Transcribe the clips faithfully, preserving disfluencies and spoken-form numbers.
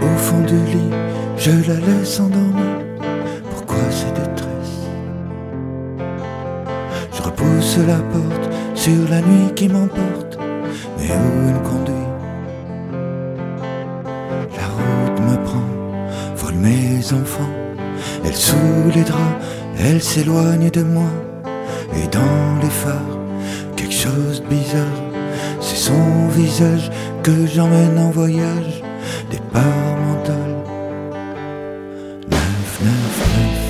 Au fond du lit, je la laisse endormir. Pourquoi ces détresses? Je repousse la porte sur la nuit qui m'emporte. Mais où elle conduit? La route me prend, vole mes enfants. Elle sous les draps, elle s'éloigne de moi. Et dans les phares, quelque chose de bizarre. C'est son visage que j'emmène en voyage. Départ mental. Neuf, neuf, neuf.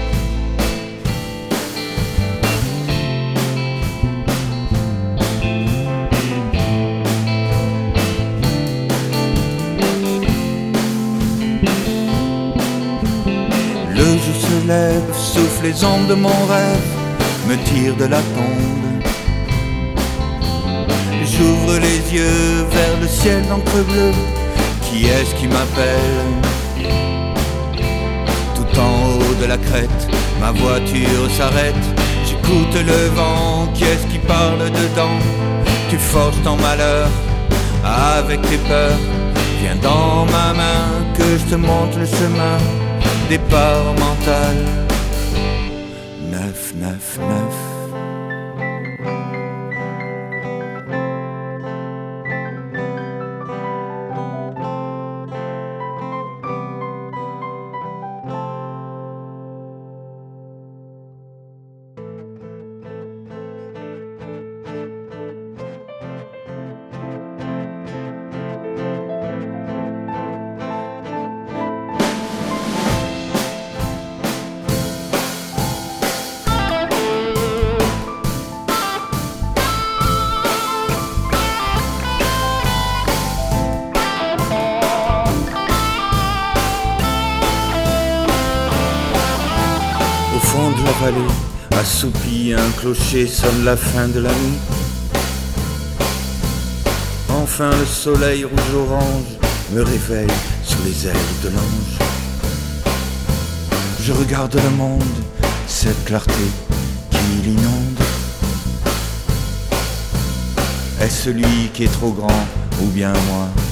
Le jour se lève, souffle les ombres de mon rêve, me tire de la tombe. J'ouvre les yeux vers le ciel d'encre bleue. Qui est-ce qui m'appelle? Tout en haut de la crête, ma voiture s'arrête. J'écoute le vent, qui est-ce qui parle dedans? Tu forges ton malheur avec tes peurs. Viens dans ma main, que je te montre le chemin. Départ mental. Neuf, neuf, neuf. Au fond de la vallée, assoupi, un clocher sonne la fin de la nuit. Enfin le soleil rouge-orange me réveille sur les ailes de l'ange. Je regarde le monde, cette clarté qui l'inonde. Est-ce lui qui est trop grand ou bien moi?